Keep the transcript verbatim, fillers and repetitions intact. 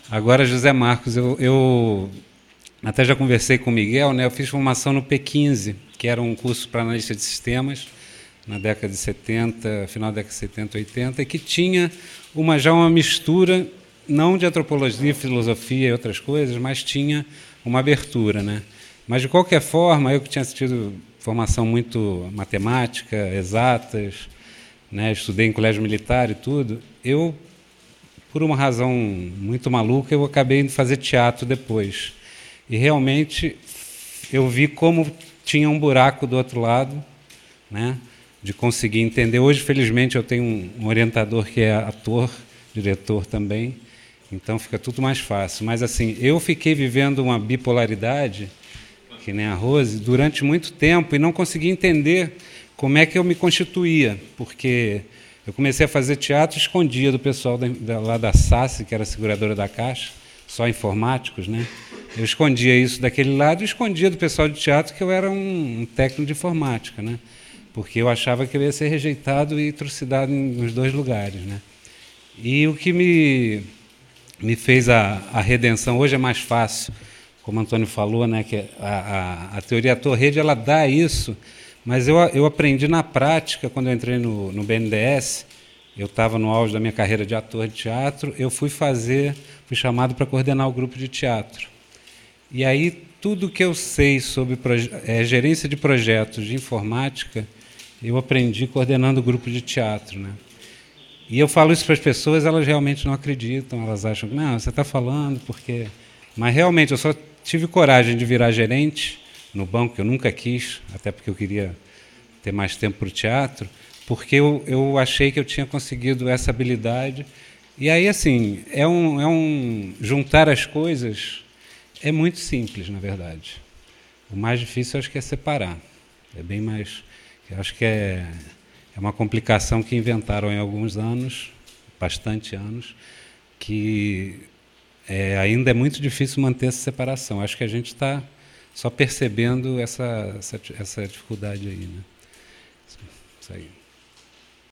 Agora, José Marcos, eu, eu até já conversei com o Miguel, né? Eu fiz formação no P quinze, que era um curso para analista de sistemas, na década de setenta, final da década de setenta, oitenta, e que tinha uma, já uma mistura, não de antropologia, filosofia e outras coisas, mas tinha uma abertura, né? Mas, de qualquer forma, eu que tinha tido formação muito matemática, exatas, né? Estudei em colégio militar e tudo, eu, por uma razão muito maluca, eu acabei indo fazer teatro depois. E, realmente, eu vi como tinha um buraco do outro lado, né? De conseguir entender. Hoje, felizmente, eu tenho um orientador que é ator, diretor também, então fica tudo mais fácil. Mas, assim, eu fiquei vivendo uma bipolaridade, que nem a Rose, durante muito tempo, e não conseguia entender como é que eu me constituía, porque eu comecei a fazer teatro, escondia do pessoal da, da, lá da S A C, que era a seguradora da Caixa, só informáticos, né? Eu escondia isso daquele lado e escondia do pessoal de teatro que eu era um, um técnico de informática, né? Porque eu achava que eu ia ser rejeitado e trucidado nos dois lugares, né? E o que me, me fez a, a redenção, hoje é mais fácil, como o Antônio falou, né, que a, a, a teoria Torrede, ela dá isso, mas eu, eu aprendi na prática, quando eu entrei no, no B N D E S, eu estava no auge da minha carreira de ator de teatro, eu fui fazer, fui chamado para coordenar o grupo de teatro. E aí, tudo que eu sei sobre é, gerência de projetos de informática, eu aprendi coordenando o grupo de teatro, né? E eu falo isso para as pessoas, elas realmente não acreditam, elas acham que, não, você está falando porque... Mas, realmente, eu só tive coragem de virar gerente no banco, que eu nunca quis, até porque eu queria ter mais tempo para o teatro, porque eu, eu achei que eu tinha conseguido essa habilidade. E aí, assim, é um, é um juntar as coisas é muito simples, na verdade. O mais difícil, acho que é separar. É bem mais... Eu acho que é, é uma complicação que inventaram em alguns anos, bastante anos, que é, ainda é muito difícil manter essa separação. Acho que a gente está só percebendo essa, essa, essa dificuldade aí, né? Isso aí.